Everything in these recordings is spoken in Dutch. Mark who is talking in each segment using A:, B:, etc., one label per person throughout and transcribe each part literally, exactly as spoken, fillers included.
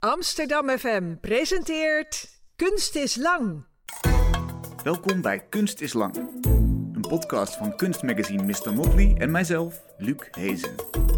A: Amsterdam F M presenteert Kunst is Lang.
B: Welkom bij Kunst is Lang, een podcast van kunstmagazine mister Motley en mijzelf, Luc Hezen.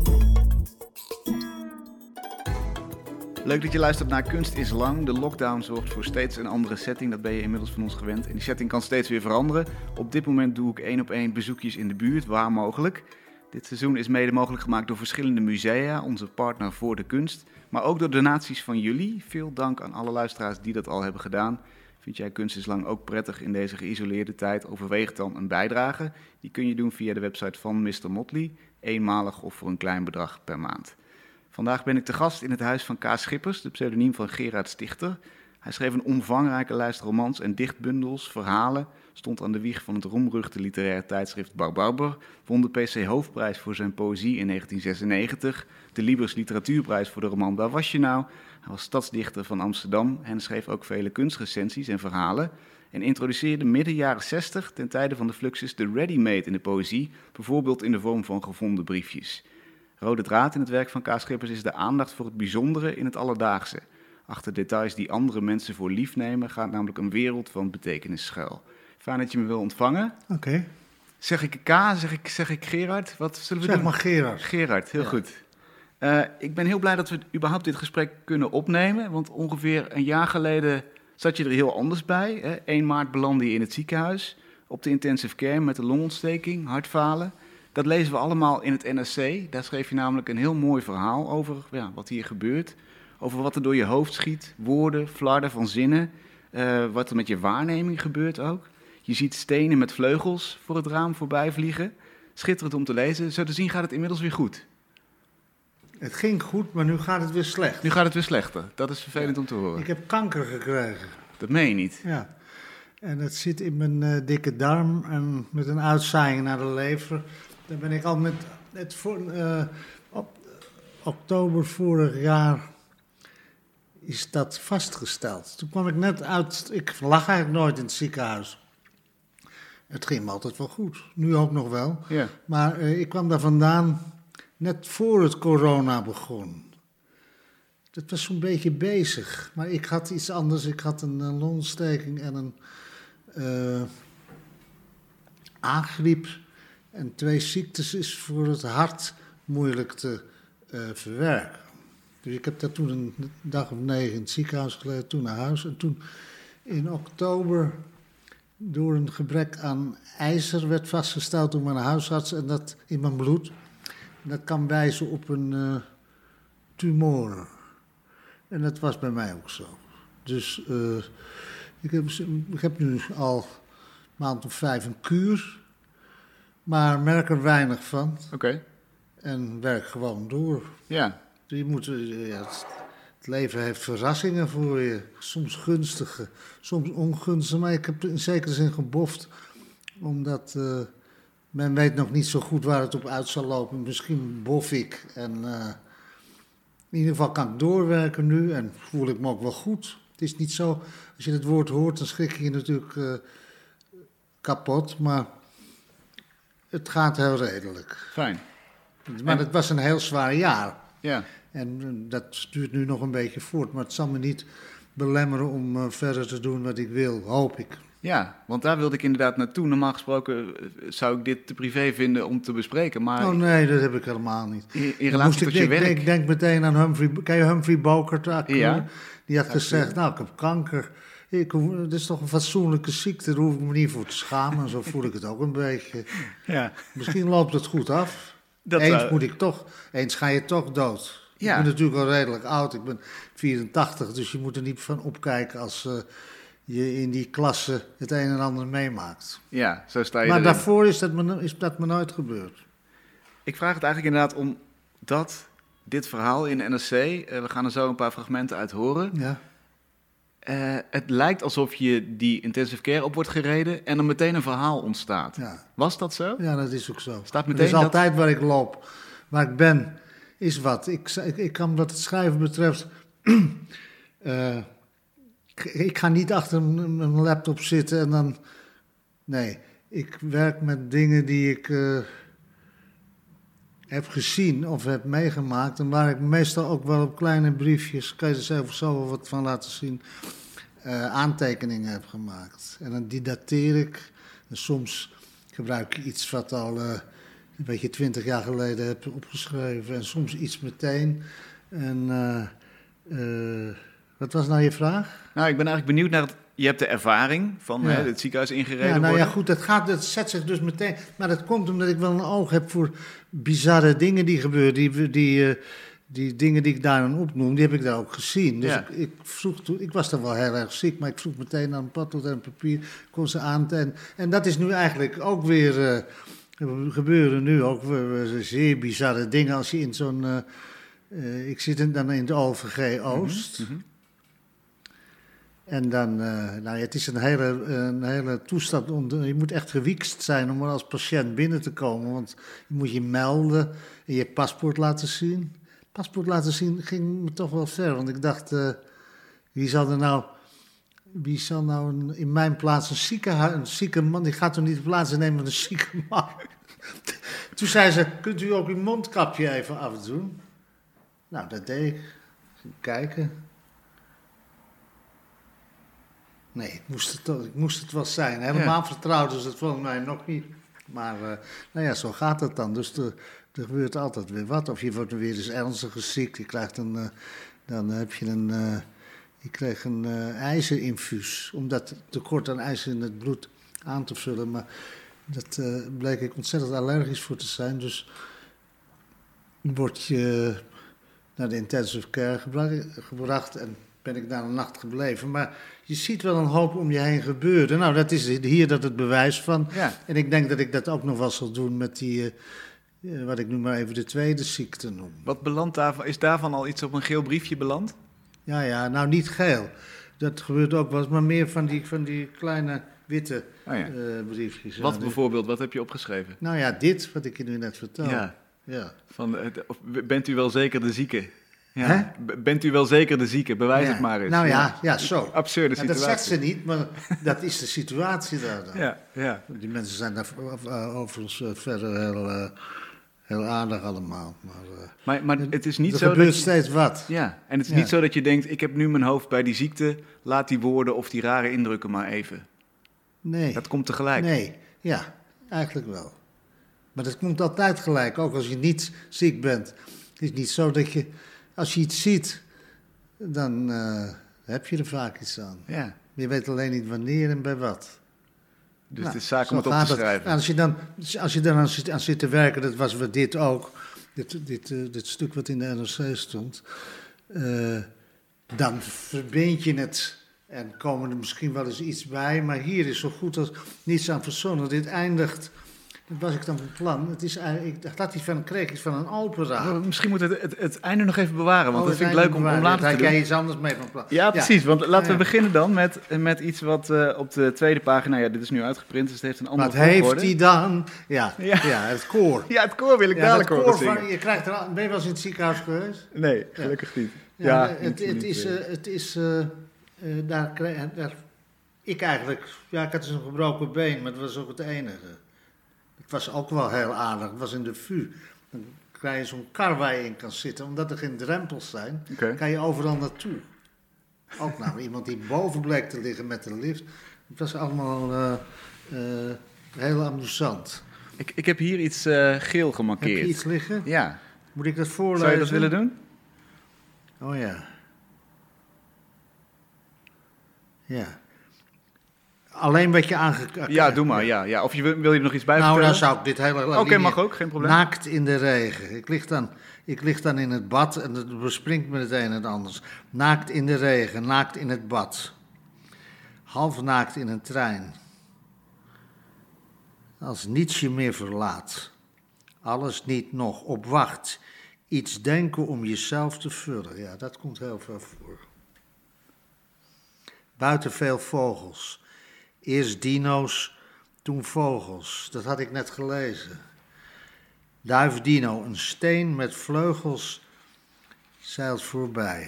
B: Leuk dat je luistert naar Kunst is Lang. De lockdown zorgt voor steeds een andere setting, dat ben je inmiddels van ons gewend. En die setting kan steeds weer veranderen. Op dit moment doe ik één op één bezoekjes in de buurt, waar mogelijk. Dit seizoen is mede mogelijk gemaakt door verschillende musea, onze partner voor de kunst. Maar ook door donaties van jullie. Veel dank aan alle luisteraars die dat al hebben gedaan. Vind jij Kunst is Lang ook prettig in deze geïsoleerde tijd? Overweeg dan een bijdrage. Die kun je doen via de website van mister Motley, eenmalig of voor een klein bedrag per maand. Vandaag ben ik te gast in het huis van K. Schippers, de pseudoniem van Gerard Stichter. Hij schreef een omvangrijke lijst romans en dichtbundels, verhalen, stond aan de wieg van het roemruchte literaire tijdschrift Barbarber, won de P C Hoofdprijs voor zijn poëzie in negentien zesennegentig, de Libris Literatuurprijs voor de roman Waar was je nou? Hij was stadsdichter van Amsterdam en schreef ook vele kunstrecensies en verhalen en introduceerde midden jaren zestig ten tijde van de Fluxus de ready-made in de poëzie, bijvoorbeeld in de vorm van gevonden briefjes. Rode draad in het werk van K. Schippers is de aandacht voor het bijzondere in het alledaagse. Achter details die andere mensen voor lief nemen gaat namelijk een wereld van betekenis schuil. Fijn dat je me wil ontvangen.
C: Oké. Okay.
B: Zeg ik K, zeg ik, zeg ik Gerard? Wat zullen we
C: zeg
B: doen?
C: maar Gerard.
B: Gerard, heel ja. goed. Uh, ik ben heel blij dat we überhaupt dit gesprek kunnen opnemen, want ongeveer een jaar geleden zat je er heel anders bij. Hè? één maart belandde je in het ziekenhuis, op de intensive care met een longontsteking, hartfalen. Dat lezen we allemaal in het N R C. Daar schreef je namelijk een heel mooi verhaal over ja, wat hier gebeurt. Over wat er door je hoofd schiet, woorden, flarden van zinnen. Uh, wat er met je waarneming gebeurt ook. Je ziet stenen met vleugels voor het raam voorbij vliegen. Schitterend om te lezen. Zo te zien gaat het inmiddels weer goed.
C: Het ging goed, maar nu gaat het weer slecht.
B: Nu gaat het weer slechter. Dat is vervelend ja. om te horen.
C: Ik heb kanker gekregen.
B: Dat meen je niet?
C: Ja. En het zit in mijn uh, dikke darm en met een uitzaaiing naar de lever. Daar ben ik al met het voor, uh, op oktober vorig jaar is dat vastgesteld. Toen kwam ik net uit, ik lag eigenlijk nooit in het ziekenhuis. Het ging me altijd wel goed, nu ook nog wel.
B: Ja.
C: Maar uh, ik kwam daar vandaan net voor het corona begon. Dat was zo'n beetje bezig, maar ik had iets anders. Ik had een, een longontsteking en een uh, aangriep. En twee ziektes is voor het hart moeilijk te uh, verwerken. Dus ik heb daar toen een dag of negen in het ziekenhuis gelegen, toen naar huis. En toen in oktober door een gebrek aan ijzer werd vastgesteld door mijn huisarts en dat in mijn bloed. En dat kan wijzen op een uh, tumor. En dat was bij mij ook zo. Dus uh, ik, heb, ik heb nu al een maand of vijf een kuur. Maar merk er weinig van.
B: Oké. Okay.
C: En werk gewoon door.
B: Ja.
C: Je moet, ja, het, het leven heeft verrassingen voor je. Soms gunstige, soms ongunstige. Maar ik heb in zekere zin geboft. Omdat uh, men weet nog niet zo goed waar het op uit zal lopen. Misschien bof ik. En uh, in ieder geval kan ik doorwerken nu. En voel ik me ook wel goed. Het is niet zo, als je het woord hoort, dan schrik je je natuurlijk uh, kapot. Maar het gaat heel redelijk.
B: Fijn.
C: Maar het was een heel zwaar jaar.
B: Ja.
C: En dat duurt nu nog een beetje voort. Maar het zal me niet belemmeren om uh, verder te doen wat ik wil, hoop ik.
B: Ja, want daar wilde ik inderdaad naartoe. Normaal gesproken zou ik dit te privé vinden om te bespreken. Maar
C: oh nee, dat heb ik helemaal niet.
B: In, in relatie tot je
C: ik,
B: werk.
C: Ik denk meteen aan Humphrey. Ken je Humphrey Bogart?
B: Ja.
C: Die had gezegd, nou ik heb kanker. Ik, dat is toch een fatsoenlijke ziekte, daar hoef ik me niet voor te schamen. Zo voel ik het ook een beetje.
B: Ja.
C: Misschien loopt het goed af. Dat eens zou... moet ik toch, eens ga je toch dood. Ja. Ik ben natuurlijk al redelijk oud, ik ben vierentachtig, dus je moet er niet van opkijken als uh, je in die klasse het een en ander meemaakt.
B: Ja, zo sta je
C: Maar
B: erin.
C: daarvoor is dat, me, is dat me nooit gebeurd.
B: Ik vraag het eigenlijk inderdaad om dat, dit verhaal in N R C, uh, we gaan er zo een paar fragmenten uit horen.
C: Ja.
B: Uh, het lijkt alsof je die intensive care op wordt gereden en er meteen een verhaal ontstaat.
C: Ja.
B: Was dat zo?
C: Ja, dat is ook zo.
B: Staat meteen
C: het is
B: dat...
C: altijd waar ik loop, waar ik ben, is wat. Ik, ik, ik kan wat het schrijven betreft... uh, ik, ik ga niet achter een, een laptop zitten en dan... Nee, ik werk met dingen die ik... Uh, heb gezien of heb meegemaakt, en waar ik meestal ook wel op kleine briefjes, kan je er zelf zo wel wat van laten zien, uh, aantekeningen heb gemaakt. En dan die dateer ik. En soms gebruik ik iets wat al uh, een beetje twintig jaar geleden heb opgeschreven. En soms iets meteen. En uh, uh, wat was nou je vraag?
B: Nou, ik ben eigenlijk benieuwd naar het... Je hebt de ervaring van ja. hè, het ziekenhuis ingereden
C: ja, nou
B: worden.
C: Ja, goed, dat, gaat, dat zet zich dus meteen... Maar dat komt omdat ik wel een oog heb voor bizarre dingen die gebeuren. Die, die, uh, die dingen die ik daar dan opnoem, die heb ik daar ook gezien. Dus ja. ik, ik, vroeg toen, ik was dan wel heel erg ziek, maar ik vroeg meteen aan een potlood en papier, kon ze aan. En, en dat is nu eigenlijk ook weer... Uh, gebeuren nu ook uh, zeer bizarre dingen als je in zo'n... Uh, uh, ik zit dan in het O V G Oost... Mm-hmm. En dan, uh, nou ja, het is een hele, een hele toestand, om, je moet echt gewiekst zijn om er als patiënt binnen te komen, want je moet je melden en je paspoort laten zien. Paspoort laten zien ging me toch wel ver, want ik dacht, uh, wie zal er nou, wie zal nou een, in mijn plaats een zieke, een zieke man, die gaat toch niet de plaats nemen van een zieke man. Toen zei ze, kunt u ook uw mondkapje even afdoen? Nou, dat deed ik. Ging kijken. Nee, ik moest, het, toch, ik moest het wel zijn. Helemaal ja. vertrouwd is het volgens mij nog niet. Maar uh, nou ja, zo gaat het dan. Dus er, er gebeurt altijd weer wat. Of je wordt weer eens ernstig ziek. Je krijgt een, uh, dan heb je een, uh, je krijgt een uh, ijzerinfuus. Om dat tekort aan ijzer in het bloed aan te vullen. Maar dat uh, bleek ik ontzettend allergisch voor te zijn. Dus word je naar de intensive care gebracht en ben ik daar een nacht gebleven. Maar je ziet wel een hoop om je heen gebeuren. Nou, dat is hier dat het bewijs van. Ja. En ik denk dat ik dat ook nog wel zal doen met die, uh, wat ik nu maar even de tweede ziekte noem.
B: Wat belandt daarvan? Is daarvan al iets op een geel briefje beland?
C: Ja, ja, nou niet geel. Dat gebeurt ook wel eens, maar meer van die, van die kleine witte oh ja. uh, briefjes.
B: Wat bijvoorbeeld? Wat heb je opgeschreven?
C: Nou ja, dit, wat ik je nu net vertel.
B: Ja.
C: Ja.
B: Van, bent u wel zeker de zieke? Ja. Bent u wel zeker de zieke? Bewijs ja. het maar eens.
C: Nou ja, ja zo.
B: Absurde situatie.
C: Ja, dat zegt ze niet, maar dat is de situatie daar dan.
B: Ja, ja.
C: Die mensen zijn daar overigens uh, verder heel, uh, heel aardig allemaal. Maar, uh,
B: maar, maar het is niet
C: er
B: zo
C: gebeurt
B: dat je,
C: steeds wat.
B: Ja, en het is
C: ja.
B: niet zo dat je denkt, ik heb nu mijn hoofd bij die ziekte, laat die woorden of die rare indrukken maar even.
C: Nee.
B: Dat komt tegelijk.
C: Nee, ja, eigenlijk wel. Maar dat komt altijd gelijk, ook als je niet ziek bent. Het is niet zo dat je, als je iets ziet, dan uh, heb je er vaak iets aan.
B: Ja.
C: Je weet alleen niet wanneer en bij wat.
B: Dus
C: nou,
B: het is zaak om het op te schrijven.
C: Als je dan, als je dan aan, zit, aan zit te werken, dat was we dit ook, dit, dit, uh, dit stuk wat in de N R C stond, uh, dan verbind je het en komen er misschien wel eens iets bij, maar hier is zo goed als niets aan verzonnen. Dit eindigt, dat was ik dan van plan, het is eigenlijk, ik dacht dat hij van kreeg iets van een opera.
B: Oh, misschien moet het, het het einde nog even bewaren, want
C: oh,
B: dat vind ik leuk om, om later te doen.
C: Daar jij iets anders mee van plan.
B: Ja, precies,
C: ja.
B: want laten we
C: ja.
B: beginnen dan met, met iets wat uh, op de tweede pagina, ja, dit is nu uitgeprint, dus het heeft een andere
C: Wat heeft
B: volgorde.
C: hij dan? Ja, ja. ja, het koor.
B: Ja, het koor wil ik ja, dadelijk horen zingen.
C: Van, je krijgt er, ben je wel eens in het ziekenhuis geweest?
B: Nee, gelukkig ja. niet.
C: Ja,
B: ja,
C: het,
B: niet,
C: het,
B: niet,
C: is, uh, het is, uh, uh, daar, daar, ik eigenlijk, ja, ik had dus een gebroken been, maar dat was ook het enige. Het was ook wel heel aardig, het was in de V U. Dan krijg je zo'n kar waar je in kan zitten, omdat er geen drempels zijn, okay. kan je overal naartoe. Ook nou, iemand die boven bleek te liggen met de lift. Het was allemaal uh, uh, heel amusant.
B: Ik, ik heb hier iets uh, geel gemarkeerd.
C: Heb je iets liggen?
B: Ja.
C: Moet ik dat voorlezen?
B: Zou je dat willen doen?
C: Oh ja. Ja. Alleen wat je aangekeken.
B: Ja, doe maar. Ja, ja. Of je wil, wil je er nog iets bij
C: nou,
B: vertellen?
C: Nou, dan zou ik dit hele...
B: Oké, okay, mag ook, geen probleem.
C: Naakt in de regen. Ik lig, dan, ik lig dan in het bad en het bespringt me het een en het anders. Naakt in de regen, naakt in het bad. Half naakt in een trein. Als niets je meer verlaat. Alles niet nog. Op wacht. Iets denken om jezelf te vullen. Ja, dat komt heel veel voor. Buiten veel vogels. Eerst dino's, toen vogels. Dat had ik net gelezen. Duifdino, een steen met vleugels, zeilt voorbij.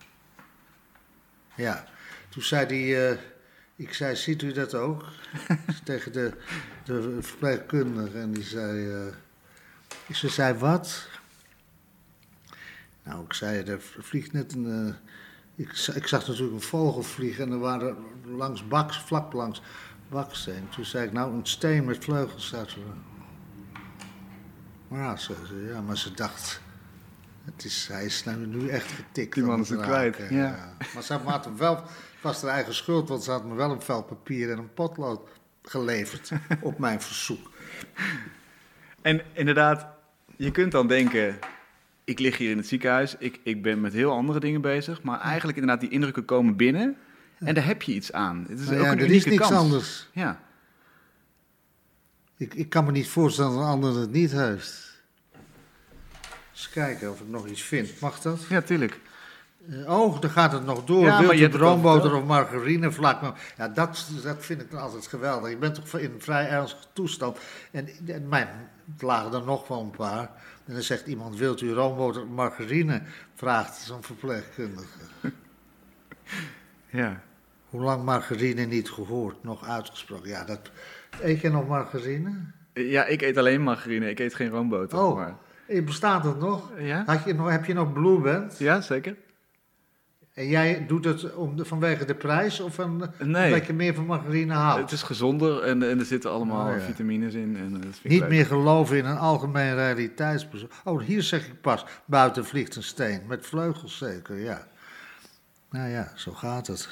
C: Ja, toen zei hij, uh, ik zei, ziet u dat ook? Tegen de, de verpleegkundige en die zei, uh, Ze zei, wat? Nou, ik zei, er vliegt net een... Uh, ik, ik zag natuurlijk een vogel vliegen en er waren langs baks, vlak langs baksteen. Toen zei ik, nou, een steen met vleugels staat er. Maar ja, ze, ja, maar ze dacht, het is, hij is nou nu echt getikt.
B: Die man is het kwijt, ja.
C: ja. Maar ze had hem wel, was haar eigen schuld, want ze had me wel een vel papier en een potlood geleverd op mijn verzoek.
B: En inderdaad, je kunt dan denken, ik lig hier in het ziekenhuis, ik, ik ben met heel andere dingen bezig, maar eigenlijk inderdaad die indrukken komen binnen en daar heb je iets aan. Het is
C: nou
B: ook
C: ja,
B: een
C: er
B: unieke
C: is niks
B: kans.
C: anders.
B: Ja.
C: Ik, ik kan me niet voorstellen dat een ander het niet heeft. Eens kijken of ik nog iets vind. Mag dat?
B: Ja, tuurlijk.
C: Uh, oh, dan gaat het nog door.
B: Ja,
C: Wilt
B: maar je
C: u
B: hebt het al
C: roomboter
B: verteld.
C: of margarine vlak? Ja, dat, dat vind ik dan altijd geweldig. Ik ben toch in een vrij ernstige toestand. En, en mijn, het lagen er nog wel een paar. En dan zegt iemand, wilt u roomboter of margarine? Vraagt zo'n verpleegkundige.
B: Ja.
C: Hoe lang margarine niet gehoord, nog uitgesproken? Ja, dat... Eet je nog margarine?
B: Ja, ik eet alleen margarine, ik eet geen roomboter.
C: Oh,
B: Maar...
C: bestaat dat nog?
B: Ja?
C: Had je nog? Heb je nog Blue Band?
B: Ja, zeker.
C: En jij doet het om de, vanwege de prijs of van,
B: Nee.
C: omdat je meer van margarine houdt?
B: Het is gezonder en, en er zitten allemaal
C: Oh, ja.
B: vitamines in. En dat vind ik
C: Niet
B: leuk.
C: meer geloven in een algemeen realiteitsbezoek. Oh, hier zeg ik pas, buiten vliegt een steen, met vleugels zeker, ja. Nou ja, zo gaat het.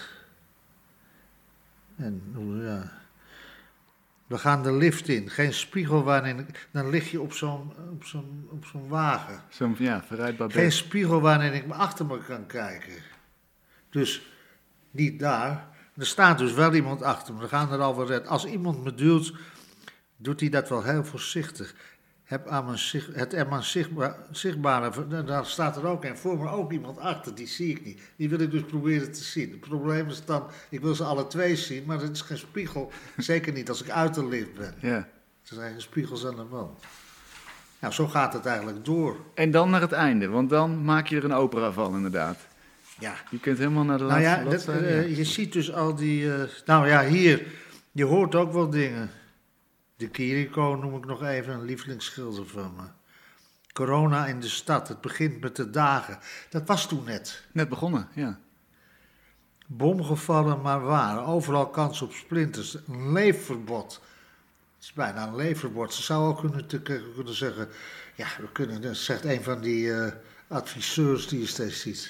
C: En, ja... We gaan de lift in, geen spiegel waarin... Dan lig je op zo'n, op zo'n, op zo'n wagen.
B: Zo'n ja, verrijdbaar
C: Geen
B: bed.
C: spiegel waarin ik achter me kan kijken. Dus niet daar. Er staat dus wel iemand achter me. Dan gaan er al wel red. Als iemand me duwt, doet hij dat wel heel voorzichtig. Heb aan mijn, zich- het aan mijn zichtbaar, zichtbare, daar staat er ook een. Voor me ook iemand achter, die zie ik niet. Die wil ik dus proberen te zien. Het probleem is dan, ik wil ze alle twee zien, maar het is geen spiegel. Zeker niet als ik uit de lift ben.
B: Ja.
C: Er zijn geen spiegels aan de wand. Nou, zo gaat het eigenlijk door.
B: En dan naar het einde, want dan maak je er een opera van inderdaad.
C: Ja.
B: Je kunt helemaal naar de
C: Nou
B: laatste
C: ja, dat,
B: bladzijde.
C: eh,
B: ja.
C: je ziet dus al die... eh, nou ja, hier, je hoort ook wel dingen. De Chirico noem ik nog even, een lievelingsschilder van me. Corona in de stad, het begint met de dagen. Dat was toen net.
B: Net begonnen, ja.
C: Bomgevallen, maar waar. Overal kans op splinters. Een leefverbod. Het is bijna een leefverbod. Ze zou ook kunnen, te, kunnen zeggen... Ja, we kunnen, dat zegt een van die eh, adviseurs die je steeds ziet.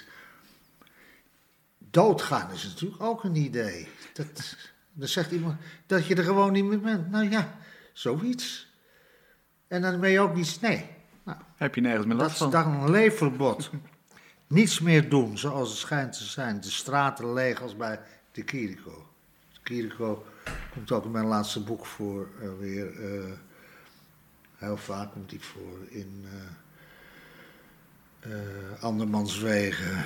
C: Doodgaan is natuurlijk ook een idee. Dat, dan zegt iemand dat je er gewoon niet meer bent. Nou ja, zoiets. En dan ben je ook niet... Nee, nou,
B: Heb je nergens meer
C: dat
B: last
C: is
B: van.
C: dan een leefverbod. Niets meer doen zoals het schijnt te zijn. De straten leeg als bij de Chirico. De Chirico komt ook in mijn laatste boek voor uh, weer. Uh, heel vaak komt die voor in uh, uh, Andermans Wegen.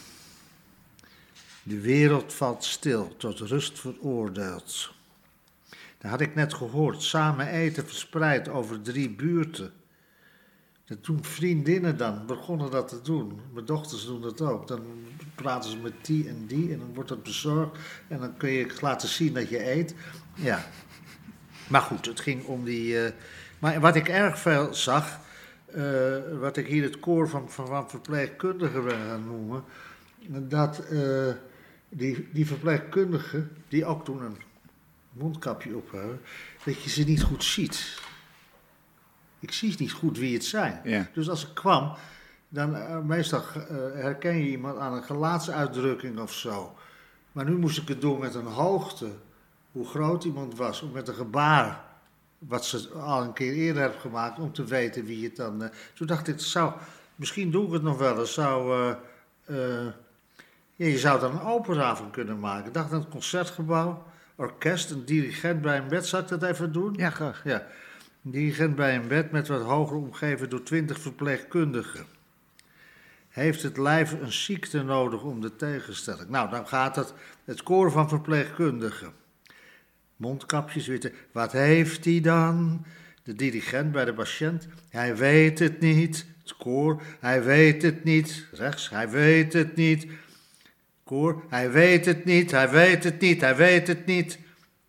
C: De wereld valt stil, tot rust veroordeeld. Dat had ik net gehoord. Samen eten verspreid over drie buurten. Dat doen vriendinnen dan, begonnen dat te doen. Mijn dochters doen dat ook. Dan praten ze met die en die en dan wordt dat bezorgd. En dan kun je laten zien dat je eet. Ja. Maar goed, het ging om die... Uh... Maar wat ik erg veel zag... Uh, wat ik hier het koor van, van, van verpleegkundigen ben gaan noemen... dat uh, die, die verpleegkundigen, die ook toen een mondkapje op hebben... dat je ze niet goed ziet... Ik zie niet goed wie het zijn.
B: Ja.
C: Dus als ik kwam, dan uh, meestal uh, herken je iemand aan een gelaatsuitdrukking of zo. Maar nu moest ik het doen met een hoogte, hoe groot iemand was, of met een gebaar, wat ze al een keer eerder hebben gemaakt, om te weten wie het dan... Uh, toen dacht ik, zou, misschien doe ik het nog wel eens, zou... Uh, uh, ja, je zou dan een opera van kunnen maken. Ik dacht aan het concertgebouw, orkest, een dirigent bij een bed. Zou ik dat even doen?
B: Ja, graag.
C: Ja. Een dirigent bij een bed met wat hoger omgeven door twintig verpleegkundigen. Heeft het lijf een ziekte nodig om de tegenstelling? Nou, dan gaat het, het koor van verpleegkundigen. Mondkapjes, witte. Wat heeft hij dan? De dirigent bij de patiënt. Hij weet het niet. Het koor. Hij weet het niet. Rechts. Hij weet het niet. Koor. Hij weet het niet. Hij weet het niet. Hij weet het niet.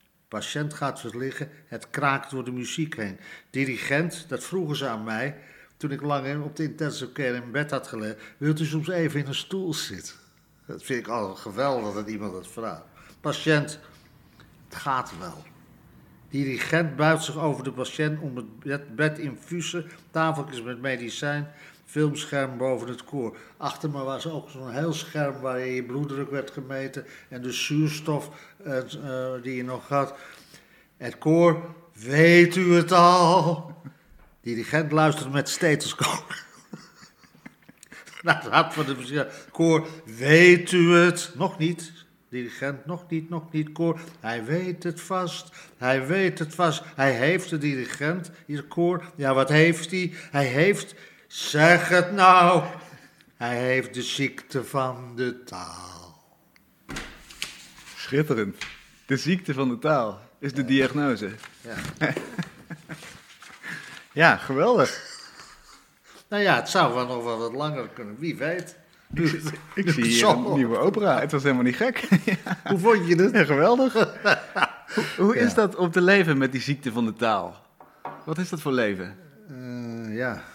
C: Patiënt gaat weer liggen, het kraakt door de muziek heen. Dirigent, dat vroegen ze aan mij, toen ik lang in, op de intensive care in bed had gelegen, wilt u soms even in een stoel zitten? Dat vind ik altijd geweldig dat iemand dat vraagt. Patiënt, het gaat wel. Dirigent buigt zich over de patiënt om het bed, bed infusen, tafeltjes met medicijn, filmscherm boven het koor. Achter me was ook zo'n heel scherm waar je, je bloeddruk werd gemeten en de zuurstof uh, uh, die je nog had. Het koor, weet u het al? Dirigent luisterde met stethoscoop naar het hart van de patiënt. Koor, weet u het? Nog niet. Dirigent, nog niet, nog niet. Koor, hij weet het vast. Hij weet het vast. Hij heeft de dirigent, hier koor. Ja, wat heeft hij? Hij heeft, zeg het nou. Hij heeft de ziekte van de taal.
B: Schitterend. De ziekte van de taal is de ja. diagnose.
C: Ja.
B: Ja, geweldig.
C: Nou ja, het zou wel nog wel wat langer kunnen, wie weet.
B: Ik, zie, ik zie hier een nieuwe opera. Het was helemaal niet gek. Ja.
C: Hoe vond je het?
B: Ja, geweldig. Hoe, hoe is ja. dat om te leven met die ziekte van de taal? Wat is dat voor leven?
C: Uh, ja.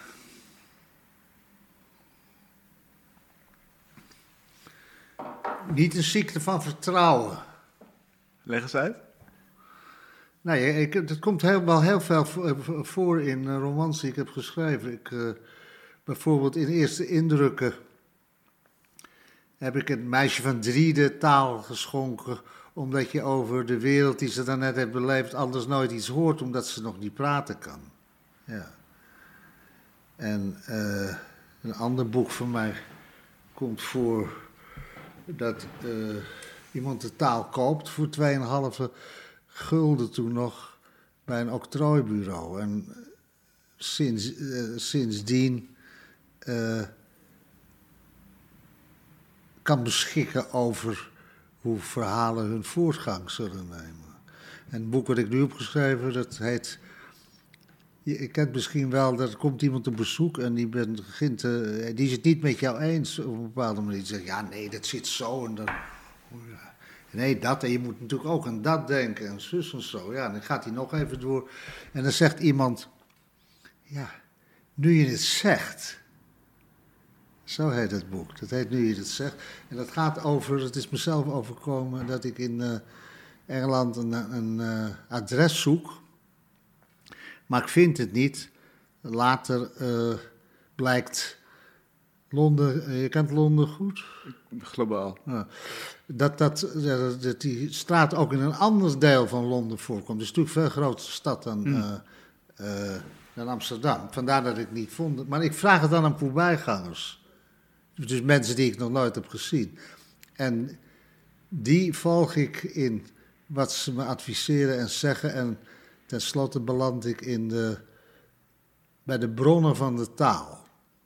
C: Niet een ziekte van vertrouwen.
B: Leg eens uit.
C: Nee, ik, het komt helemaal heel veel voor in romans die ik heb geschreven. Ik, uh, bijvoorbeeld in Eerste Indrukken heb ik het meisje van drie de taal geschonken, omdat je over de wereld die ze daarnet heeft beleefd anders nooit iets hoort, omdat ze nog niet praten kan. Ja. En uh, een ander boek van mij komt voor dat uh, iemand de taal koopt voor twee en een halve gulden toen nog bij een octrooibureau. En sinds, uh, sindsdien uh, kan beschikken over hoe verhalen hun voortgang zullen nemen. En het boek wat ik nu heb geschreven, dat heet... Je kent misschien wel, er komt iemand op bezoek en die, begint, uh, die is het niet met jou eens op een bepaalde manier. Die zegt, ja nee, dat zit zo en dan... Oh ja. Nee, dat, en je moet natuurlijk ook aan dat denken en zus en zo. Ja, dan gaat hij nog even door. En dan zegt iemand, ja, nu je het zegt. Zo heet het boek, dat heet Nu je het zegt. En dat gaat over, het is mezelf overkomen dat ik in uh, Engeland een, een uh, adres zoek. Maar ik vind het niet. Later uh, blijkt Londen, je kent Londen goed?
B: Globaal.
C: Ja. Dat, dat, dat die straat ook in een ander deel van Londen voorkomt. Het is natuurlijk een veel grotere stad dan, mm. uh, uh, dan Amsterdam. Vandaar dat ik het niet vond. Maar ik vraag het dan aan voorbijgangers. Dus mensen die ik nog nooit heb gezien. En die volg ik in wat ze me adviseren en zeggen. En tenslotte beland ik in de, bij de bronnen van de taal.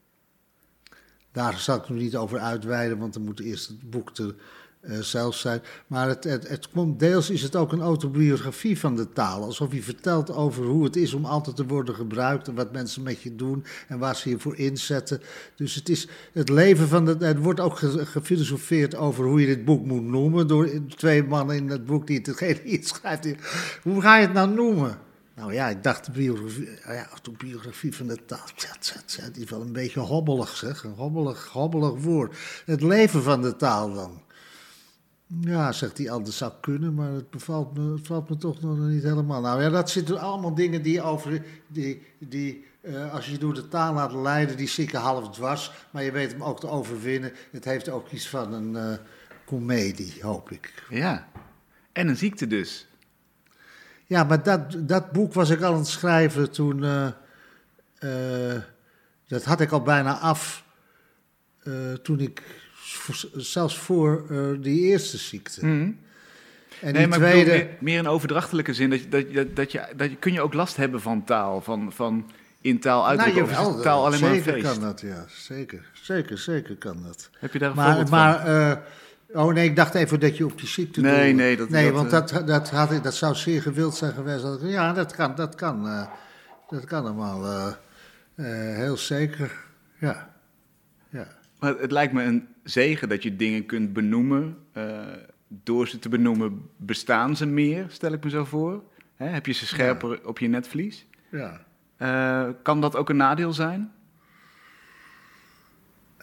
C: Daar zal ik nog niet over uitweiden, want dan moet eerst het boek er uh, zelf zijn. Maar het, het, het komt, deels is het ook een autobiografie van de taal. Alsof hij vertelt over hoe het is om altijd te worden gebruikt en wat mensen met je doen en waar ze je voor inzetten. Dus het is het leven van de... Er wordt ook gefilosofeerd over hoe je dit boek moet noemen door twee mannen in het boek die het degene die het schrijft. Hoe ga je het nou noemen? Nou ja, ik dacht de biografie, ja, de biografie van de taal, het is wel een beetje hobbelig zeg, een hobbelig, hobbelig woord. Het leven van de taal dan. Ja, zegt hij, anders zou kunnen, maar het bevalt me, het valt me toch nog niet helemaal. Nou ja, dat zitten allemaal dingen die over, die, die uh, als je door de taal laat leiden, die zitten half dwars, maar je weet hem ook te overwinnen. Het heeft ook iets van een uh, komedie, hoop ik.
B: Ja, en een ziekte dus.
C: Ja, maar dat, dat boek was ik al aan het schrijven toen, uh, uh, dat had ik al bijna af, uh, toen ik, zelfs voor uh, die eerste ziekte.
B: Mm.
C: En
B: nee,
C: die
B: maar
C: tweede...
B: ik bedoel, meer, meer in overdrachtelijke zin, dat, je, dat, je, dat, je, dat je, kun je ook last hebben van taal, van, van in taal uitdrukken,
C: nou,
B: of is taal alleen maar een feest?
C: Zeker kan dat, ja, zeker, zeker, zeker kan dat.
B: Heb je daar een
C: maar,
B: voorbeeld
C: maar,
B: van?
C: Uh, Oh nee, ik dacht even dat je op die ziekte
B: Nee,
C: doelde.
B: nee. Dat,
C: nee,
B: dat,
C: want
B: uh...
C: dat, dat, had ik, dat zou zeer gewild zijn geweest. Dat ik, ja, dat kan, dat kan. Uh, dat kan allemaal uh, uh, heel zeker. Ja. ja.
B: Maar het lijkt me een zegen dat je dingen kunt benoemen. Uh, door ze te benoemen bestaan ze meer, stel ik me zo voor. Hè, heb je ze scherper ja. op je netvlies?
C: Ja.
B: Uh, kan dat ook een nadeel zijn?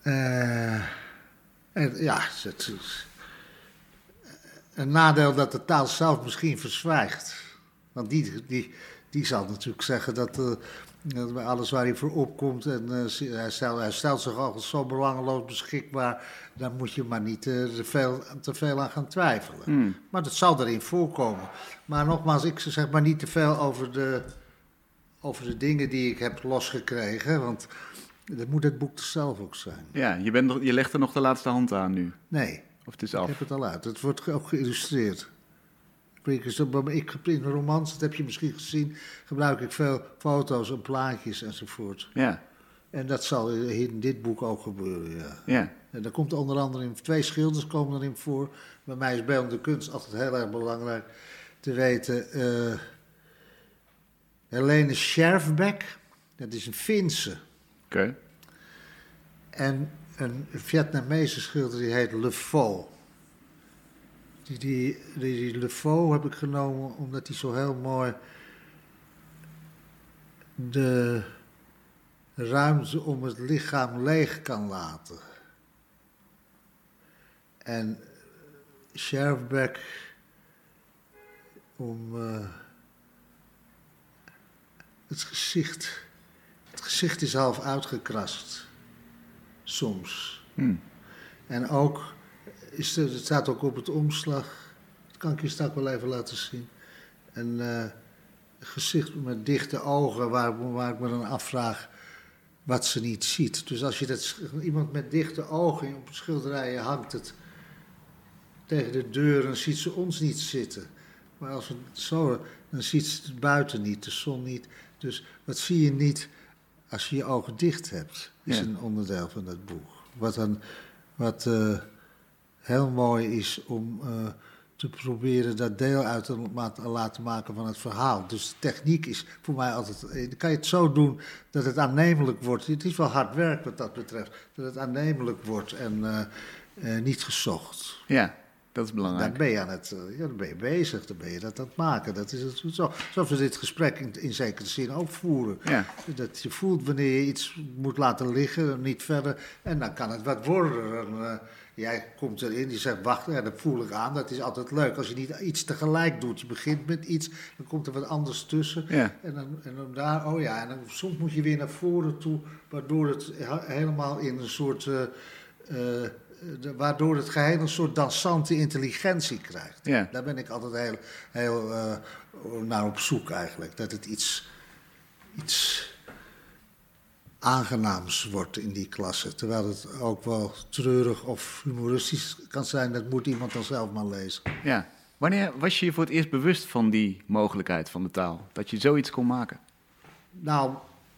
C: Uh, en, ja, het is een nadeel dat de taal zelf misschien verzwijgt. Want die, die, die zal natuurlijk zeggen dat, uh, dat bij alles waar hij voor opkomt... en uh, hij, stelt, hij stelt zich al zo belangeloos beschikbaar... dan moet je maar niet uh, te, veel, te veel aan gaan twijfelen. Mm. Maar dat zal erin voorkomen. Maar nogmaals, ik zeg maar niet te veel over de, over de dingen die ik heb losgekregen... want dat moet het boek zelf ook zijn.
B: Ja, je, bent, je legt er nog de laatste hand aan nu.
C: Nee,
B: of het is af.
C: Ik heb het al uit. Het wordt ook geïllustreerd. Ik, in romans, dat heb je misschien gezien, gebruik ik veel foto's en plaatjes enzovoort.
B: Ja.
C: En dat zal in dit boek ook gebeuren, ja.
B: Ja.
C: En daar komt onder andere in, twee schilders komen erin voor. Bij mij is beeldende kunst altijd heel erg belangrijk te weten. Uh, Helene Scherfbeck, dat is een Finse.
B: Oké. Okay.
C: En een Vietnamese schilder die heet Le Faux. Die, die, die, die Le Faux heb ik genomen omdat hij zo heel mooi de ruimte om het lichaam leeg kan laten. En Scherfbeck om uh, het gezicht. Het gezicht is half uitgekrast. Soms. Hmm. En ook, is er, het staat ook op het omslag, dat kan ik je straks wel even laten zien. Een uh, gezicht met dichte ogen, waar, waar ik me dan afvraag wat ze niet ziet. Dus als je dat, iemand met dichte ogen op schilderijen hangt het tegen de deur en ziet ze ons niet zitten. Maar als het zo, dan ziet ze het buiten niet, de zon niet. Dus wat zie je niet als je je ogen dicht hebt, is ja. een onderdeel van dat boek. Wat, dan, wat uh, heel mooi is om uh, te proberen dat deel uit te laten maken van het verhaal. Dus de techniek is voor mij altijd... Dan kan je het zo doen dat het aannemelijk wordt. Het is wel hard werk wat dat betreft. Dat het aannemelijk wordt en uh, uh, niet gezocht.
B: Ja. Dat is belangrijk.
C: Daar ben je aan het, ja, dan ben je bezig, dan ben je dat aan het maken. Dat is het zo. Zoals we dit gesprek in, in zekere zin ook voeren.
B: Ja.
C: Dat je voelt wanneer je iets moet laten liggen, niet verder. En dan kan het wat worden. En, uh, jij komt erin, je zegt wacht, ja, dat voel ik aan. Dat is altijd leuk. Als je niet iets tegelijk doet, je begint met iets, dan komt er wat anders tussen.
B: Ja.
C: En, dan, en dan daar, oh ja, en dan, soms moet je weer naar voren toe, waardoor het helemaal in een soort... Uh, uh, De, waardoor het geheel een soort dansante intelligentie krijgt.
B: Ja.
C: Daar ben ik altijd heel, heel uh, naar op zoek eigenlijk. Dat het iets, iets aangenaams wordt in die klasse. Terwijl het ook wel treurig of humoristisch kan zijn. Dat moet iemand dan zelf maar lezen.
B: Ja. Wanneer was je je voor het eerst bewust van die mogelijkheid van de taal? Dat je zoiets kon maken?
C: Nou...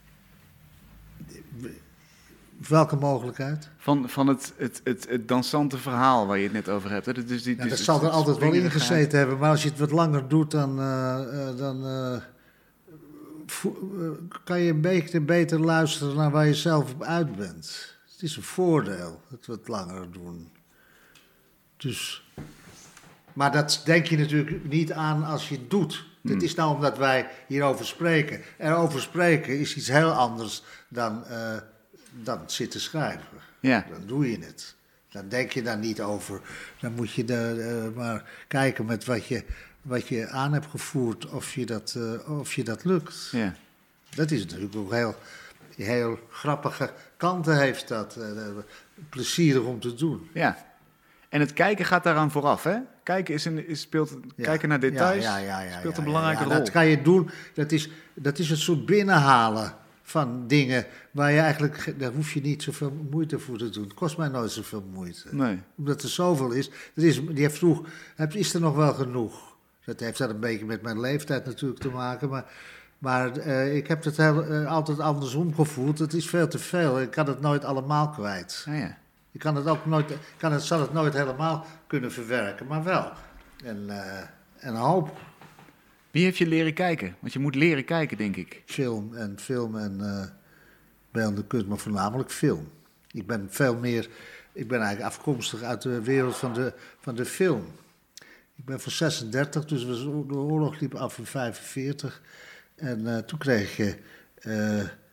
C: Welke mogelijkheid?
B: Van, van het, het, het, het dansante verhaal waar je het net over hebt. Hè? Dus die,
C: ja,
B: dus
C: dat
B: het,
C: zal er
B: het
C: altijd wel in gezeten hebben. Maar als je het wat langer doet, dan, uh, uh, dan uh, vo- uh, kan je een beetje beter luisteren naar waar je zelf op uit bent. Het is een voordeel, het wat langer doen. Dus, maar dat denk je natuurlijk niet aan als je het doet. Hmm. Het is nou omdat wij hierover spreken. Erover spreken is iets heel anders dan... Uh, dan zitten schrijven.
B: Ja.
C: Dan doe je het. Dan denk je daar niet over. Dan moet je daar, uh, maar kijken met wat je, wat je aan hebt gevoerd, of je dat, uh, of je dat lukt.
B: Ja.
C: Dat is natuurlijk ook heel, heel grappige kanten heeft dat. Uh, plezierig om te doen.
B: Ja. En het kijken gaat daaraan vooraf, hè? Kijken, is een, is, speelt, ja. kijken naar details
C: ja, ja, ja, ja,
B: speelt
C: ja,
B: een belangrijke
C: ja, ja.
B: rol.
C: Dat kan je doen. Dat is, dat is een soort binnenhalen van dingen waar je eigenlijk... Daar hoef je niet zoveel moeite voor te doen. Het kost mij nooit zoveel moeite.
B: Nee.
C: Omdat er zoveel is. Er is die heeft vroeg, is er nog wel genoeg? Dat heeft dat een beetje met mijn leeftijd natuurlijk te maken. Maar, maar uh, ik heb het heel, uh, altijd andersom gevoeld. Het is veel te veel. Ik kan het nooit allemaal kwijt.
B: Ah, ja.
C: Ik kan het ook nooit, kan het, zal het nooit helemaal kunnen verwerken. Maar wel. En, uh, en een hoop...
B: Wie heeft je leren kijken? Want je moet leren kijken, denk ik.
C: Film en film en uh, beeldende kunst, maar voornamelijk film. Ik ben veel meer, ik ben eigenlijk afkomstig uit de wereld van de, van de film. Ik ben van zesendertig, dus de oorlog liep af in vijfenveertig. En uh, toen kreeg je, uh,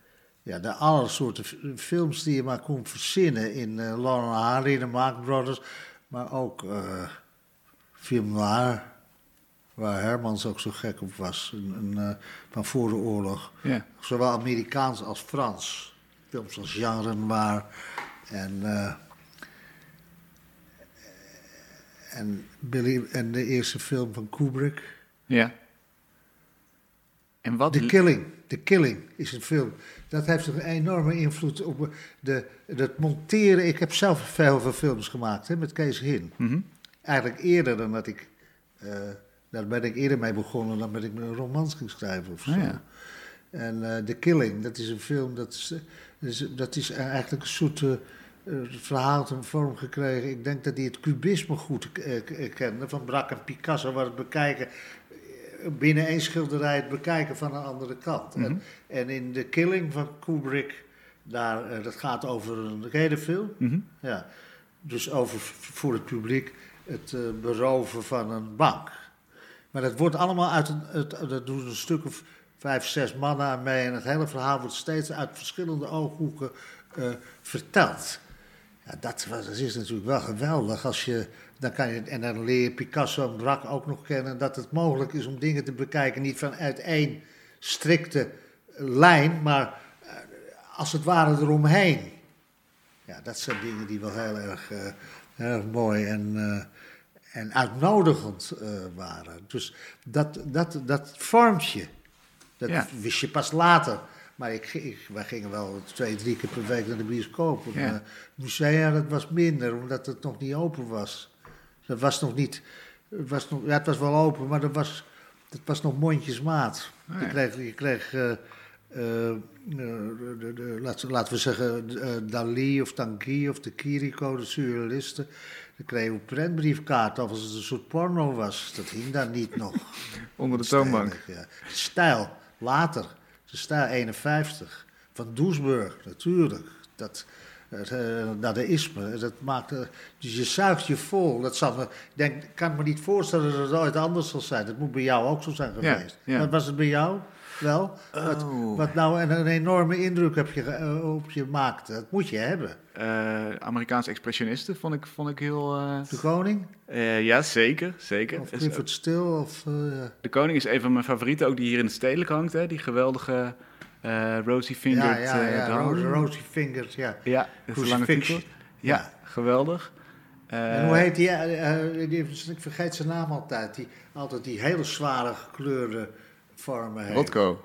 C: ja, de alle soorten f- films die je maar kon verzinnen. In uh, Laurel en Hardy, de Marx Brothers. Maar ook uh, film noir, waar Hermans ook zo gek op was. Een, een, uh, van voor de oorlog.
B: Ja.
C: Zowel Amerikaans als Frans. Films als Jean Renoir en... Uh, En, Billy, en de eerste film van Kubrick.
B: Ja. En wat...
C: The Killing. The Killing is een film. Dat heeft een enorme invloed op de, het monteren. Ik heb zelf veel veel films gemaakt hè, met Kees Hin.
B: Mm-hmm.
C: Eigenlijk eerder dan dat ik... Uh, daar ben ik eerder mee begonnen dan dat ik een romans ging schrijven of zo.
B: Oh, ja.
C: En uh, The Killing, dat is een film... Dat is, dat is, dat is eigenlijk een soort... Uh, het verhaal heeft een vorm gekregen. Ik denk dat hij het cubisme goed uh, kende, van Braque en Picasso, waar het bekijken, binnen één schilderij het bekijken van een andere kant. Mm-hmm. En, en in The Killing van Kubrick, daar, uh, dat gaat over een hele film.
B: Mm-hmm.
C: Ja, dus over voor het publiek het uh, beroven van een bank. Maar dat wordt allemaal uit een, het, dat doen een stuk of vijf, zes mannen aan mee en het hele verhaal wordt steeds uit verschillende ooghoeken uh, verteld. Ja, dat, dat is natuurlijk wel geweldig. Als je, dan kan je, en dan leer je Picasso en Braque ook nog kennen, dat het mogelijk is om dingen te bekijken, niet vanuit één strikte lijn, maar uh, als het ware eromheen. Ja, dat zijn dingen die wel heel erg, uh, heel erg mooi en, uh, en uitnodigend uh, waren. Dus dat, dat, dat vormtje, dat
B: ja.
C: wist je pas later. Maar ik, ik, wij gingen wel twee, drie keer per week naar de bioscoop. En,
B: Ja.
C: uh, musea, dat was minder, omdat het nog niet open was. Dat was nog niet... Het was, nog, ja, het was wel open, maar dat was, dat was nog mondjesmaat.
B: Oh, ja.
C: Je kreeg... Je kreeg uh, uh, de, de, de, laten, laten we zeggen, uh, Dali of Tanguy of de Chirico, de surrealisten. Dan kreeg je een prentbriefkaart of als het een soort porno was. Dat hing daar niet nog.
B: Onder de toonbank.
C: Ja. Stijl, later... De stijl eenenvijftig, van Doesburg, natuurlijk. Dat, dat, uh, dadaïsme, dat maakt... Uh, dus je zuigt je vol. Dat zal me, ik denk, kan me niet voorstellen dat het ooit anders zal zijn. Dat moet bij jou ook zo zijn geweest.
B: Ja, ja.
C: Wat was het bij jou wel?
B: Oh.
C: Wat, wat nou een, een enorme indruk heb je, uh, op je maakte. Dat moet je hebben.
B: Uh, Amerikaanse expressionisten vond ik, vond ik heel... Uh...
C: De Koning?
B: Uh, ja, zeker, zeker.
C: Of Clifford Still? Of, uh,
B: De Koning is een van mijn favorieten, ook die hier in het Stedelijk hangt. Hè? Die geweldige uh, Rosy Fingered.
C: Ja, ja, ja.
B: Uh,
C: Rosy, Rosy Fingered, ja.
B: Ja, dat is een lange titel. Ja,
C: ja,
B: geweldig.
C: Uh, en hoe heet die, uh, uh, die? Ik vergeet zijn naam altijd. Die altijd die hele zware gekleurde vormen heeft.
B: Rothko.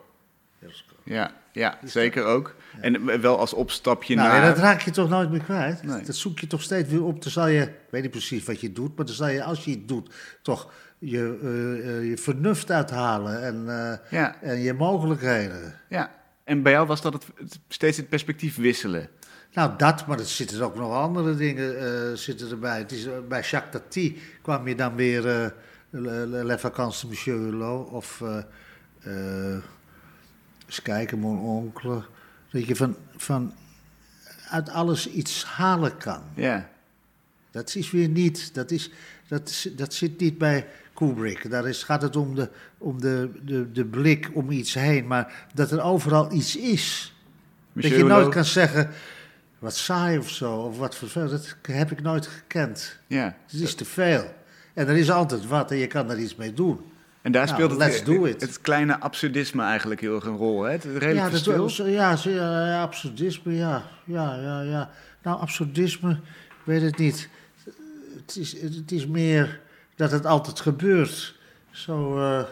B: Ja, ja, zeker ook. Ja. En wel als opstapje
C: nou,
B: naar...
C: Ja, dat raak je toch nooit meer kwijt?
B: Nee.
C: Dat zoek je toch steeds weer op. Dan zal je, ik weet niet precies wat je doet, maar dan zal je, als je het doet, toch je, uh, uh, je vernuft uithalen en, uh,
B: ja.
C: en je mogelijkheden.
B: Ja, en bij jou was dat het, het steeds het perspectief wisselen?
C: Nou, dat, maar er zitten ook nog andere dingen uh, zitten erbij. Het is, uh, bij Jacques Tati kwam je dan weer uh, Le, Le Vacances de Monsieur Hulot of... Uh, uh, eens kijken, mon oncle. Dat je van, van uit alles iets halen kan.
B: Ja.
C: Dat is weer niet, dat, is, dat, is, dat zit niet bij Kubrick. Daar is, gaat het om, de, om de, de, de blik om iets heen, maar dat er overal iets is. Monsieur dat je nooit kan zeggen, wat saai of zo, of wat vervelend. Dat heb ik nooit gekend.
B: Ja.
C: Het is te veel. En er is altijd wat en je kan er iets mee doen.
B: En daar
C: nou,
B: speelt
C: let's
B: het,
C: do
B: het,
C: it.
B: het kleine absurdisme eigenlijk heel erg een rol, hè? Het redelijk
C: ja,
B: verschil.
C: Dat, ja, ja, ja, absurdisme, ja. ja, ja, ja. Nou, absurdisme, ik weet het niet. Het is, het is meer dat het altijd gebeurt. Zo, uh,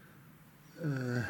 C: uh,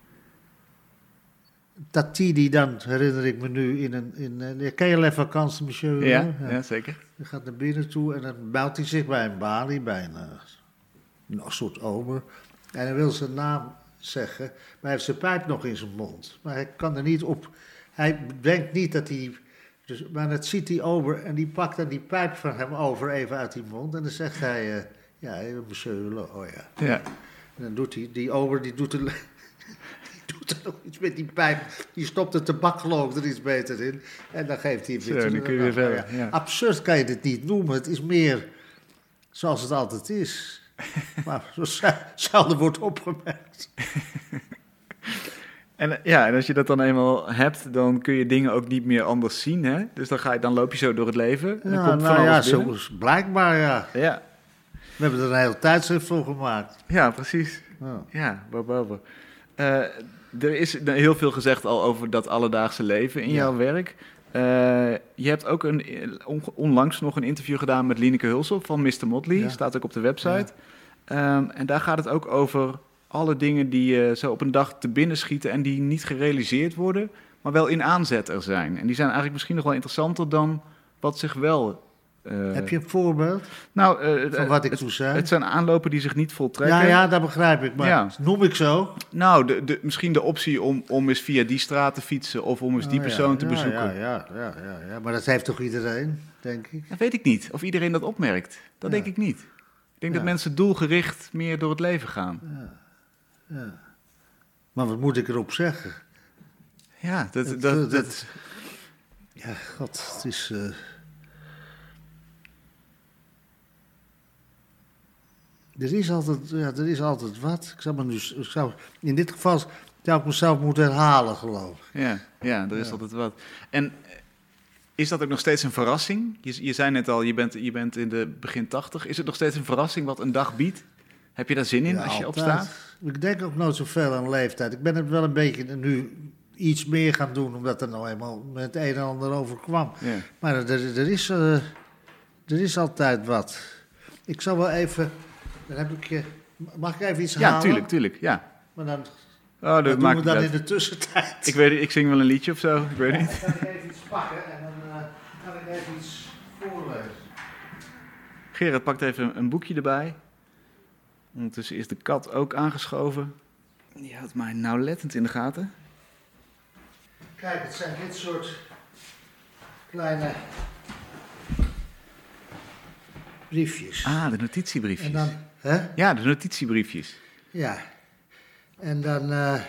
C: Tati die dan, herinner ik me nu, in een... In, uh, ken je Les Vacances, monsieur?
B: Ja, ja. ja, zeker.
C: Hij gaat naar binnen toe en dan meldt hij zich bij een balie, bij een, uh, een soort ober. En hij wil zijn naam zeggen, maar hij heeft zijn pijp nog in zijn mond. Maar hij kan er niet op... Hij denkt niet dat hij... Dus, maar dat ziet die ober en die pakt dan die pijp van hem over even uit die mond. En dan zegt hij, uh, ja, monsieur Hulot, oh ja.
B: Ja.
C: En dan doet hij, die ober, die doet er, die doet er nog iets met die pijp. Die stopt de tabak geloof ik er iets beter in. En dan geeft hij een beetje...
B: Zo, dan kun je weer verder, ja.
C: Ja. Absurd kan je dit niet noemen. Het is meer zoals het altijd is. Maar zo zelden wordt opgemerkt.
B: En, ja, en als je dat dan eenmaal hebt, dan kun je dingen ook niet meer anders zien. Hè? Dus dan, ga je, dan loop je zo door het leven. En dan
C: Ja,
B: komt van
C: nou ja,
B: alles
C: zo
B: binnen.
C: is blijkbaar, ja.
B: Ja.
C: We hebben er een hele tijdschrift voor gemaakt.
B: Ja, precies.
C: Ja.
B: Ja, barbar. Uh, er is heel veel gezegd al over dat alledaagse leven in
C: Ja.
B: jouw werk. Uh, je hebt ook een, onlangs nog een interview gedaan met Lieneke Hulshoff van mister Motley.
C: Ja.
B: Staat ook op de website. Ja. Um, en daar gaat het ook over alle dingen die uh, zo op een dag te binnen schieten en die niet gerealiseerd worden, maar wel in aanzet er zijn. En die zijn eigenlijk misschien nog wel interessanter dan wat zich wel... Uh,
C: Heb je een voorbeeld
B: nou, uh,
C: van wat ik
B: het,
C: toen zei?
B: Het zijn aanlopen die zich niet voltrekken.
C: Ja, ja, dat begrijp ik, maar
B: Ja.
C: noem ik zo?
B: Nou, de, de, misschien de optie om, om eens via die straat te fietsen of om eens die
C: Oh,
B: persoon
C: ja,
B: te
C: ja,
B: bezoeken.
C: Ja, ja, ja, ja, ja, maar dat heeft toch iedereen, denk ik?
B: Dat weet ik niet, of iedereen dat opmerkt. Dat
C: Ja.
B: denk ik niet. Ik denk
C: Ja.
B: dat mensen doelgericht meer door het leven gaan.
C: Ja. Ja. Maar wat moet ik erop zeggen?
B: Ja, dat...
C: Het,
B: dat,
C: uh,
B: dat,
C: dat- Ja, god, het is... Uh... Er is altijd, ja, er is altijd wat. Ik zou me nu, ik zou, in dit geval zou ik mezelf moeten herhalen, geloof ik.
B: ja, ja, er is
C: Ja.
B: altijd wat. En eh, is dat ook nog steeds een verrassing? Je, je zei net al, je bent, je bent in de begin tachtig. Is het nog steeds een verrassing wat een dag biedt? Heb je daar zin in
C: Ja,
B: als je
C: altijd.
B: opstaat?
C: Ik denk ook nooit zoveel aan leeftijd. Ik ben het wel een beetje nu iets meer gaan doen, omdat er nou eenmaal met het een en ander overkwam.
B: Ja.
C: Maar er, er, is, uh, er is altijd wat. Ik zal wel even... Dan heb ik je... Mag ik even iets
B: Ja,
C: halen?
B: tuurlijk, tuurlijk, ja.
C: Maar dan,
B: Oh, dat
C: dat doen
B: maakt
C: we
B: niet
C: dan
B: uit.
C: in de tussentijd.
B: Ik weet, ik zing wel een liedje of zo, ik weet niet.
C: Dan kan ik even iets pakken en dan uh, kan ik even iets voorlezen.
B: Gerard pakt even een boekje erbij. Ondertussen is de kat ook aangeschoven. Die houdt mij nauwlettend in de gaten.
C: Kijk, het zijn dit soort kleine briefjes.
B: Ah, de notitiebriefjes.
C: En dan, hè?
B: Ja, de notitiebriefjes.
C: Ja. En dan, uh,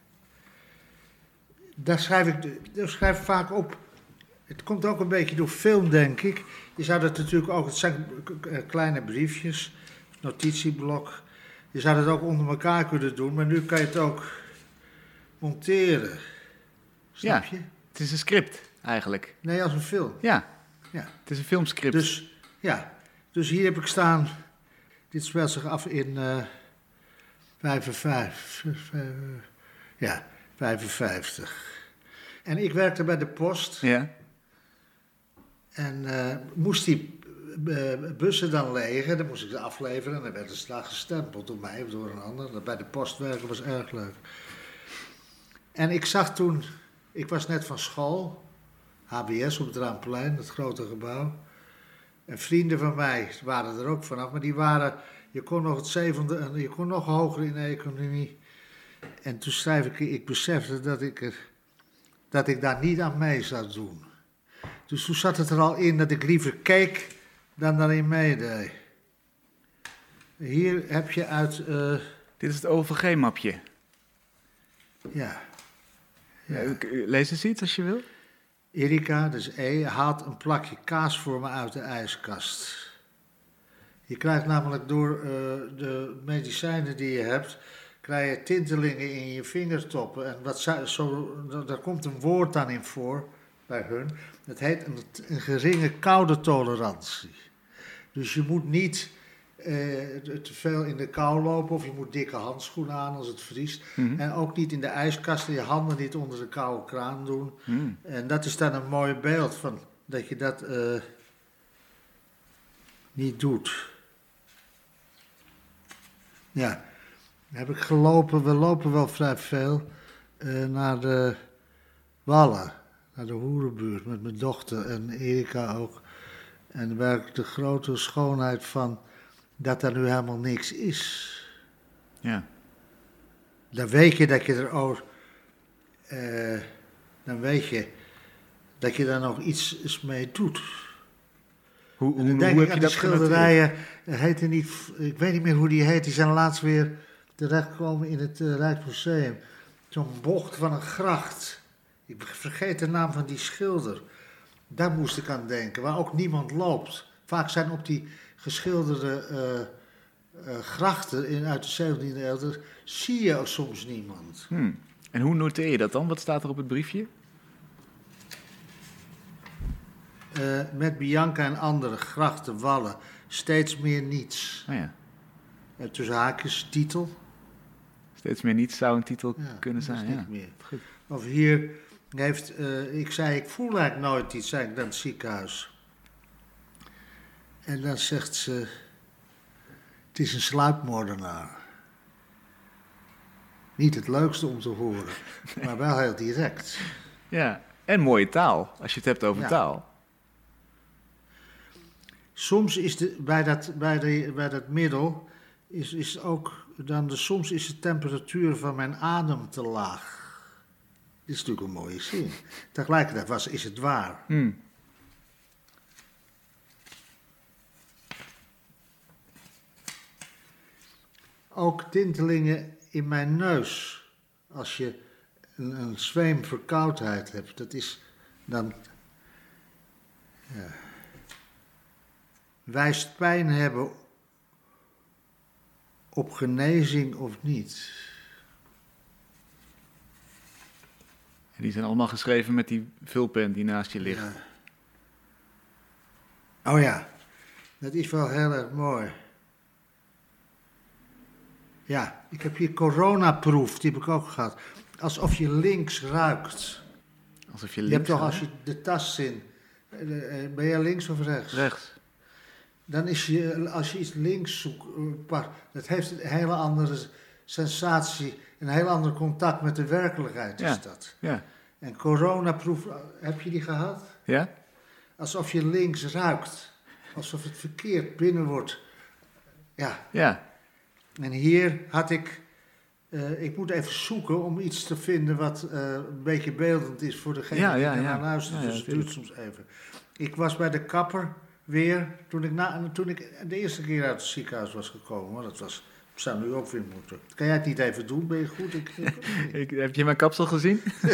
C: daar schrijf ik, de- daar schrijf ik vaak op. Het komt ook een beetje door film, denk ik. Je zou dat natuurlijk ook, het zijn k- k- kleine briefjes, notitieblok. Je zou dat ook onder elkaar kunnen doen, maar nu kan je het ook monteren. Snap je?
B: Het is een script, eigenlijk.
C: Nee, als een film.
B: Ja,
C: Ja.
B: het is een filmscript.
C: Dus, ja. Dus hier heb ik staan, dit speelt zich af in uh, vijfenvijftig. Ja, vijfenvijftig. En ik werkte bij de post.
B: Ja,
C: En uh, moest die uh, bussen dan legen, dan moest ik ze afleveren en dan werden ze daar gestempeld door mij of door een ander. Bij de post werken was erg leuk. En ik zag toen, ik was net van school, H B S op het Raamplein, dat grote gebouw. En vrienden van mij waren er ook vanaf, maar die waren, je kon nog het zevende, en je kon nog hoger in de economie. En toen schrijf ik, ik besefte dat ik, er, dat ik daar niet aan mee zou doen. Dus toen zat het er al in dat ik liever keek dan daarin meedeed. Hier heb je uit, uh,
B: dit is het O V G-mapje.
C: ja,
B: Ja. Lees eens iets als je wil.
C: Erika, dus E, haalt een plakje kaas voor me uit de ijskast. Je krijgt namelijk door uh, de medicijnen die je hebt, krijg je tintelingen in je vingertoppen. En wat zo, zo, daar komt een woord dan in voor bij hun. Het heet een, een geringe koude tolerantie. Dus je moet niet uh, te veel in de kou lopen of je moet dikke handschoenen aan als het vriest.
B: Mhm.
C: En ook niet in de ijskast en je handen niet onder de koude kraan doen.
B: Hmm.
C: En dat is dan een mooi beeld van dat je dat uh, niet doet. Ja, dan heb ik gelopen, we lopen wel vrij veel uh, naar de Wallen, naar de hoerenbuurt met mijn dochter en Erika ook. En waar de grote schoonheid van dat er nu helemaal niks is.
B: Ja.
C: Dan weet je dat je er ook, uh, dan weet je dat je daar nog iets mee doet.
B: Hoe,
C: En
B: hoe,
C: dan denk
B: hoe
C: ik
B: heb
C: aan
B: je
C: die
B: dat genoteerd?
C: schilderijen, heette niet, ik weet niet meer hoe die heet, die zijn laatst weer terechtgekomen in het uh, Rijksmuseum. Zo'n bocht van een gracht. Ik vergeet de naam van die schilder. Daar moest ik aan denken, waar ook niemand loopt. Vaak zijn op die geschilderde uh, uh, grachten in, uit de zeventiende eeuw, daar zie je soms niemand.
B: Hmm. En hoe noteer je dat dan? Wat staat er op het briefje?
C: Uh, met Bianca en anderen, grachten, wallen, steeds meer niets.
B: Oh ja.
C: Uh, tussen haakjes, titel.
B: Steeds meer niets zou een titel
C: ja,
B: kunnen zijn.
C: Niet
B: ja.
C: meer.
B: Goed.
C: Of hier heeft, uh, ik zei, ik voel eigenlijk nooit iets, zei ik naar het ziekenhuis. En dan zegt ze, het is een sluipmoordenaar. Niet het leukste om te horen, maar wel heel direct.
B: Ja, en mooie taal, als je het hebt over
C: ja.
B: taal.
C: Soms is de, bij, dat, bij, de, bij dat middel, is, is ook dan de, soms is de temperatuur van mijn adem te laag. Dit is natuurlijk een mooie zin. Tegelijkertijd was, is het waar.
B: Hmm.
C: Ook tintelingen in mijn neus. Als je een, een zweem verkoudheid hebt, dat is dan... Ja, wijst pijn hebben op genezing of niet?
B: En die zijn allemaal geschreven met die vulpen die naast je ligt.
C: Ja. Oh ja, dat is wel heel erg mooi. Ja, ik heb hier coronaproef, die heb ik ook gehad. Alsof je links ruikt.
B: Alsof je
C: Je
B: links
C: hebt toch,
B: ruikt?
C: als je de tas in, ben je links of rechts?
B: Rechts.
C: Dan is je, als je iets links zoekt, dat heeft een hele andere sensatie, een heel ander contact met de werkelijkheid is
B: Ja.
C: dat.
B: Ja.
C: En coronaproef, heb je die gehad?
B: Ja?
C: Alsof je links ruikt, alsof het verkeerd binnen wordt. Ja,
B: Ja.
C: en hier had ik, uh, ik moet even zoeken om iets te vinden wat uh, een beetje beeldend is voor degene
B: Ja,
C: die
B: ja,
C: naar
B: ja.
C: luistert,
B: Ja, ja,
C: dus het
B: tuurlijk.
C: duurt soms even. Ik was bij de kapper weer, toen ik, na, toen ik de eerste keer uit het ziekenhuis was gekomen, maar dat was, ik zou nu ook weer moeten. Kan jij het niet even doen, ben je goed? Ik,
B: Ik, heb je mijn kapsel gezien? Ik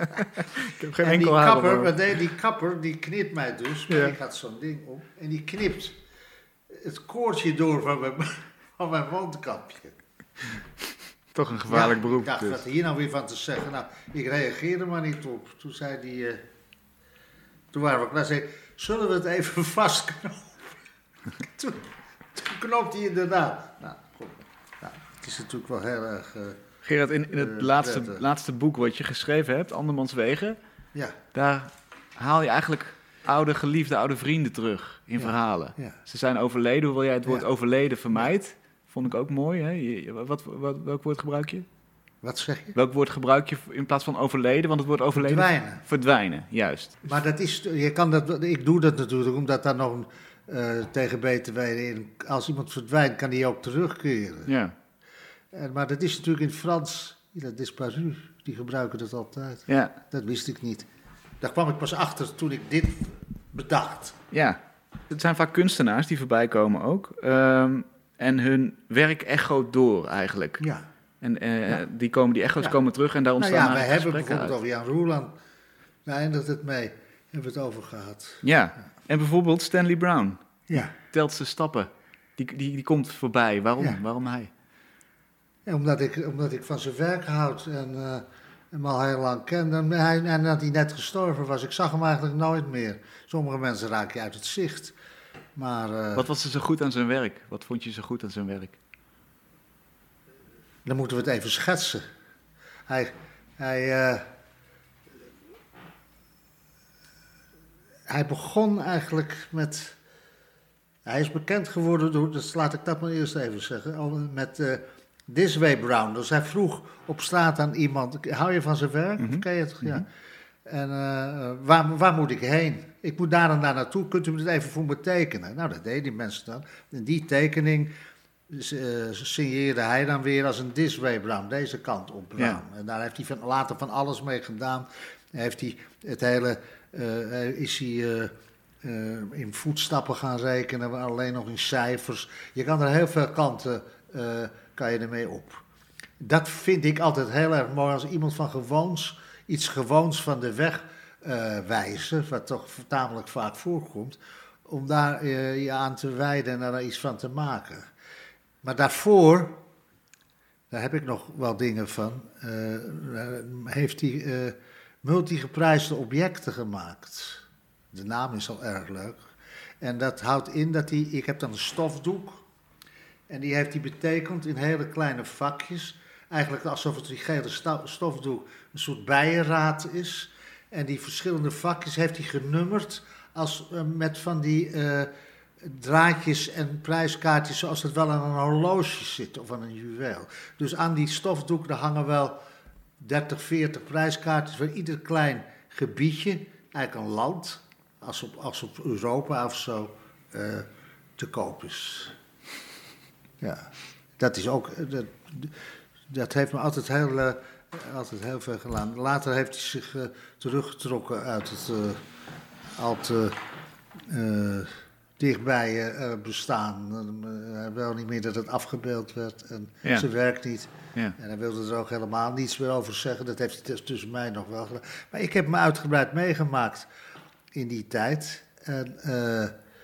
B: heb geen
C: en
B: enkel
C: die
B: haar op
C: kapper,
B: mijn-
C: wat deed die kapper, die knipt mij dus, maar
B: Ja.
C: ik had zo'n ding op, en die knipt het koordje door van mijn, van mijn wandkapje.
B: Toch een gevaarlijk
C: Ja,
B: beroep.
C: Ik dacht,
B: dus.
C: wat hier nou weer van te zeggen? Nou, ik reageerde maar niet op. Toen zei die, uh, toen waren we klaar, zei ik, zullen we het even vastknopen? toen, toen knoopte hij inderdaad. Nou, goed. Nou, het is natuurlijk wel heel erg, uh,
B: Gerard, in, in het
C: Eh,
B: laatste,
C: prettig.
B: laatste boek wat je geschreven hebt, Andermans Wegen,
C: ja,
B: daar haal je eigenlijk oude geliefde, oude vrienden terug in
C: Ja.
B: verhalen.
C: ja.
B: Ze zijn overleden, hoewel jij het woord
C: Ja.
B: overleden vermijdt. Vond ik ook mooi. Hè? Je- wat, wat, welk woord gebruik je?
C: Wat zeg je?
B: Welk woord gebruik je in plaats van overleden? Want het woord overleden...
C: Verdwijnen.
B: Verdwijnen, juist.
C: Maar dat is, je kan dat, ik doe dat natuurlijk omdat daar nog een, uh, tegen beter weten in, als iemand verdwijnt kan die ook terugkeren.
B: Ja,
C: En, maar dat is natuurlijk in het Frans, dat disparu, die gebruiken dat altijd.
B: ja,
C: Dat wist ik niet. Daar kwam ik pas achter toen ik dit bedacht.
B: ja. Het zijn vaak kunstenaars die voorbij komen ook. Ehm, en hun werk echoot door eigenlijk.
C: Ja.
B: En eh,
C: Ja.
B: die, komen, die echo's
C: Ja.
B: komen terug en daar
C: Nou
B: ontstaan
C: ja, wij
B: eigenlijk
C: hebben
B: gesprekken
C: bijvoorbeeld
B: uit.
C: over Jan Roeland, daar eindigt het mee, hebben we het over gehad.
B: Ja, en bijvoorbeeld Stanley Brown.
C: Ja,
B: Telt zijn stappen. Die, die, die komt voorbij. Waarom?
C: Ja.
B: Waarom hij?
C: ja omdat, ik, omdat ik van zijn werk houd en uh, hem al heel lang ken. En, hij, en dat hij net gestorven was, ik zag hem eigenlijk nooit meer. Sommige mensen raak je uit het zicht. Maar uh,
B: Wat was er zo goed aan zijn werk? Wat vond je zo goed aan zijn werk?
C: dan moeten we het even schetsen. Hij, hij, uh, hij begon eigenlijk met... Hij is bekend geworden door, dus laat ik dat maar eerst even zeggen, met uh, This Way Brown. Dus hij vroeg op straat aan iemand, hou je van zijn werk?
B: Mm-hmm.
C: Ken je het?
B: Mm-hmm.
C: Ja. En uh, waar, waar moet ik heen? Ik moet daar en daar naartoe, kunt u het even voor me tekenen? Nou, dat deden die mensen dan. En die tekening uh, signeerde hij dan weer als een This Way Brown, deze kant op Brown.
B: Ja.
C: En daar heeft hij van, later van alles mee gedaan. Heeft hij het hele, uh, is hij... Uh, Uh, in voetstappen gaan rekenen, maar alleen nog in cijfers. Je kan er heel veel kanten uh, kan je ermee op. Dat vind ik altijd heel erg mooi als iemand van gewoons, iets gewoons van de weg uh, wijzen, wat toch tamelijk vaak voorkomt, om daar uh, je aan te wijden en daar iets van te maken. Maar daarvoor daar heb ik nog wel dingen van. Uh, heeft hij uh, multigeprijsde objecten gemaakt. De naam is al erg leuk. En dat houdt in dat hij... Ik heb dan een stofdoek. En die heeft hij betekend in hele kleine vakjes. Eigenlijk alsof het die gele stofdoek een soort bijenraad is. En die verschillende vakjes heeft hij genummerd als, uh, met van die uh, draadjes en prijskaartjes zoals het wel aan een horloge zit of aan een juweel. Dus aan die stofdoek daar hangen wel dertig, veertig prijskaartjes voor ieder klein gebiedje, eigenlijk een land, als op, als op Europa of zo, uh, te koop is. Ja, dat is ook... Dat, dat heeft me altijd heel... Uh, altijd heel veel gedaan. Later heeft hij zich uh, teruggetrokken uit het uh, al te uh, dichtbij uh, bestaan. Uh, hij wil niet meer dat het afgebeeld werd en ja. Zijn werk niet. Ja. En hij wilde er ook helemaal niets meer over zeggen. Dat heeft hij tussen mij nog wel gedaan. Maar ik heb me uitgebreid meegemaakt in die tijd. En uh,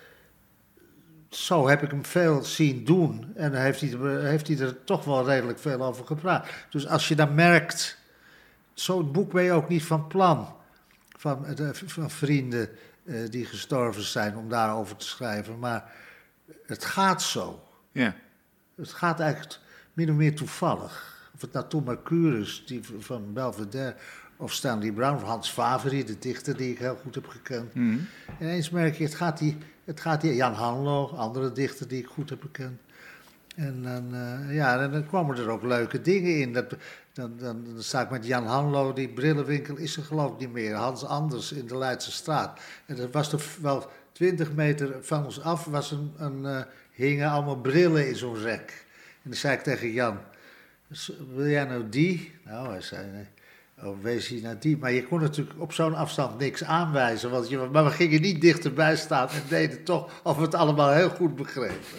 C: zo heb ik hem veel zien doen en heeft hij, heeft hij er toch wel redelijk veel over gepraat. Dus als je dan merkt, zo'n boek ben je ook niet van plan, van, van vrienden uh, die gestorven zijn, om daarover te schrijven. Maar het gaat zo.
B: Ja.
C: Het gaat eigenlijk min of meer toevallig. Of het nou Tom Mercurius, die van Belvedere, of Stanley Brown, of Hans Faveri, de dichter die ik heel goed heb gekend. Mm-hmm. En eens merk je, het gaat die... Het gaat hier, Jan Hanlo, andere dichter die ik goed heb bekend. En dan, uh, ja, en dan kwamen er ook leuke dingen in. Dat, dan, dan, dan sta ik met Jan Hanlo, die brillenwinkel is er geloof ik niet meer. Hans Anders in de Leidse straat. En dat was toch wel twintig meter van ons af, was een, een, uh, hingen allemaal brillen in zo'n rek. En dan zei ik tegen Jan, wil jij nou die? Nou, hij zei nee. Oh, wees hier naar die. Maar je kon natuurlijk op zo'n afstand niks aanwijzen. Want je, maar we gingen niet dichterbij staan en deden toch of we het allemaal heel goed begrepen.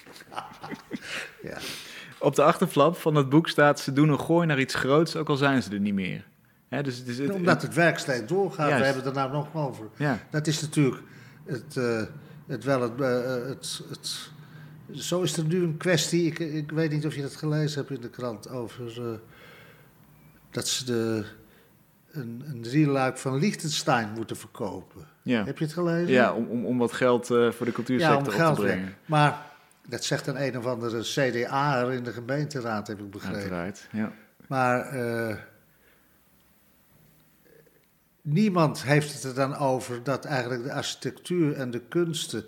C: Ja.
B: Op de achterflap van het boek staat, ze doen een gooi naar iets groots, ook al zijn ze er niet meer. Hè, dus het is het,
C: Omdat het werk steeds doorgaat, juist. We hebben het er nou nog over.
B: Ja.
C: Dat is natuurlijk het, uh, het wel het, uh, het, het... Zo is er nu een kwestie, ik, ik weet niet of je dat gelezen hebt in de krant, over... Uh, dat ze de, een, een drieluik van Liechtenstein moeten verkopen.
B: Ja.
C: Heb je het gelezen?
B: Ja, om, om, om wat geld uh, voor de cultuursector ja, om geld op te brengen. Weg.
C: Maar dat zegt een een of andere C D A'er in de gemeenteraad, heb ik begrepen.
B: Uiteraard, ja.
C: Maar uh, niemand heeft het er dan over dat eigenlijk de architectuur en de kunsten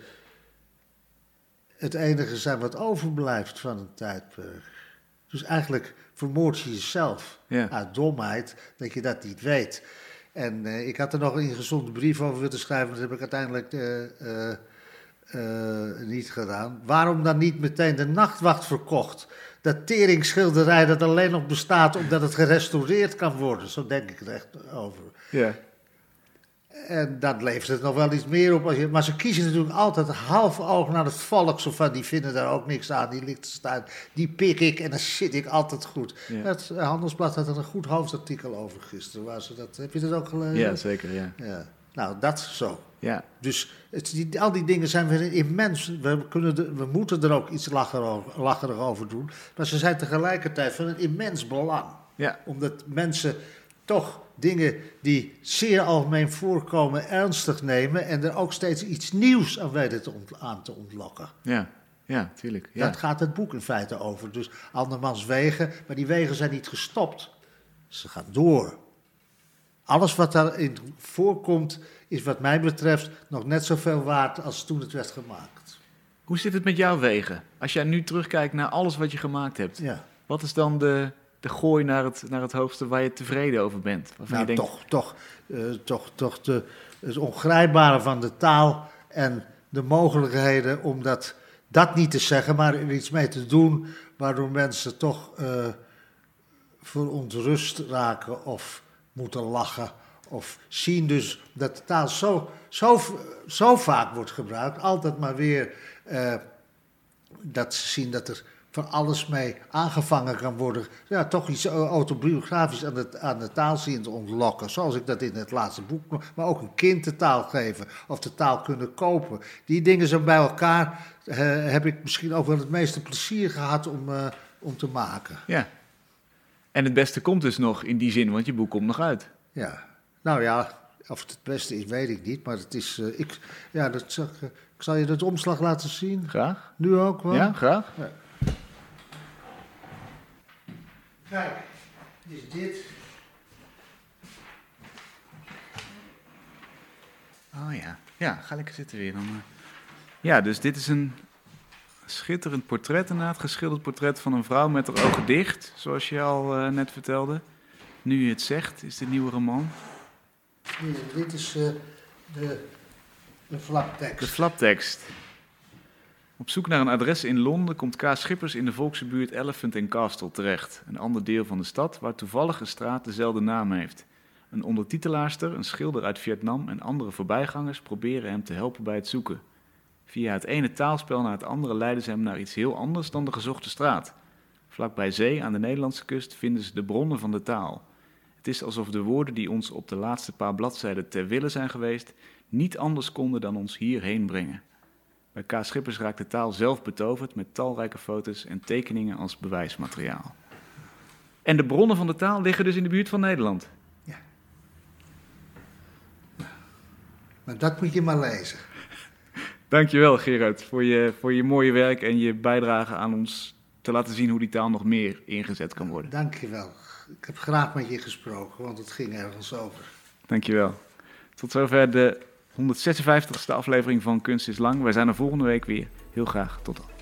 C: het enige zijn wat overblijft van een tijdperk. Dus eigenlijk vermoord je jezelf ja. uit domheid dat je dat niet weet. En uh, ik had er nog een ingezonde brief over willen schrijven, dat heb ik uiteindelijk uh, uh, uh, niet gedaan. Waarom dan niet meteen de Nachtwacht verkocht? Dat teringschilderij dat alleen nog bestaat omdat het gerestaureerd kan worden. Zo denk ik er echt over.
B: Ja.
C: En dan levert het nog wel iets meer op. Als je, maar ze kiezen natuurlijk altijd half oog naar het volk. Zo van, die vinden daar ook niks aan. Die Liechtenstein, die pik ik en dan zit ik altijd goed. Ja. Het Handelsblad had er een goed hoofdartikel over gisteren. Waar ze dat, heb je dat ook gelezen?
B: Ja, zeker, ja.
C: ja. Nou, dat zo.
B: Ja.
C: Dus het, die, al die dingen zijn weer immens. We, kunnen de, we moeten er ook iets lacherig, lacherig over doen. Maar ze zijn tegelijkertijd van een immens belang.
B: Ja.
C: Omdat mensen toch dingen die zeer algemeen voorkomen ernstig nemen en er ook steeds iets nieuws aan weten te ont- aan te ontlokken.
B: Ja, ja, tuurlijk. Ja.
C: Dat gaat het boek in feite over. Dus andermans wegen, maar die wegen zijn niet gestopt. Ze gaan door. Alles wat daarin voorkomt is wat mij betreft nog net zoveel waard als toen het werd gemaakt.
B: Hoe zit het met jouw wegen? Als jij nu terugkijkt naar alles wat je gemaakt hebt,
C: ja.
B: Wat is dan de... de gooi naar het, naar het hoogste waar je tevreden over bent?
C: Nou,
B: je denkt...
C: toch, toch, uh, toch, toch de, het ongrijpbare van de taal en de mogelijkheden om dat, dat niet te zeggen, maar er iets mee te doen, waardoor mensen toch uh, verontrust raken of moeten lachen. Of zien dus dat de taal zo, zo, zo vaak wordt gebruikt, altijd maar weer uh, dat ze zien dat er van alles mee aangevangen kan worden. Ja, toch iets autobiografisch aan de, aan de taal zien te ontlokken. Zoals ik dat in het laatste boek... Maar ook een kind de taal geven. Of de taal kunnen kopen. Die dingen zo bij elkaar... Uh, heb ik misschien ook wel het meeste plezier gehad om, uh, om te maken.
B: Ja, En het beste komt dus nog in die zin, want je boek komt nog uit.
C: Ja, nou ja, of het het beste is, weet ik niet. Maar het is, uh, ik, ja, dat zal, uh, ik zal je dat omslag laten zien.
B: Graag.
C: Nu ook wel?
B: Ja, graag.
C: Ja. Kijk, is dit.
B: Oh ja, ja, ga lekker zitten weer dan. Uh. Ja, dus dit is een schitterend portret inderdaad. Geschilderd portret van een vrouw met haar ogen dicht, zoals je al uh, net vertelde. Nu je het zegt, is de nieuwe roman.
C: Hier, dit is uh, de, de flaptekst.
B: De flaptekst. Op zoek naar een adres in Londen komt K. Schippers in de volkse buurt Elephant and Castle terecht. Een ander deel van de stad waar toevallig een straat dezelfde naam heeft. Een ondertitelaarster, een schilder uit Vietnam en andere voorbijgangers proberen hem te helpen bij het zoeken. Via het ene taalspel naar het andere leiden ze hem naar iets heel anders dan de gezochte straat. Vlakbij zee aan de Nederlandse kust vinden ze de bronnen van de taal. Het is alsof de woorden die ons op de laatste paar bladzijden ter wille zijn geweest, niet anders konden dan ons hierheen brengen. Bij K. Schippers raakt de taal zelf betoverd met talrijke foto's en tekeningen als bewijsmateriaal. En de bronnen van de taal liggen dus in de buurt van Nederland.
C: Ja. Maar dat moet je maar lezen.
B: Dankjewel Gerard voor je, voor je mooie werk en je bijdrage aan ons te laten zien hoe die taal nog meer ingezet kan worden.
C: Dankjewel. Ik heb graag met je gesproken, want het ging ergens over.
B: Dankjewel. Tot zover de honderdzesenvijftigste aflevering van Kunst is Lang. Wij zijn er volgende week weer. Heel graag. Tot dan.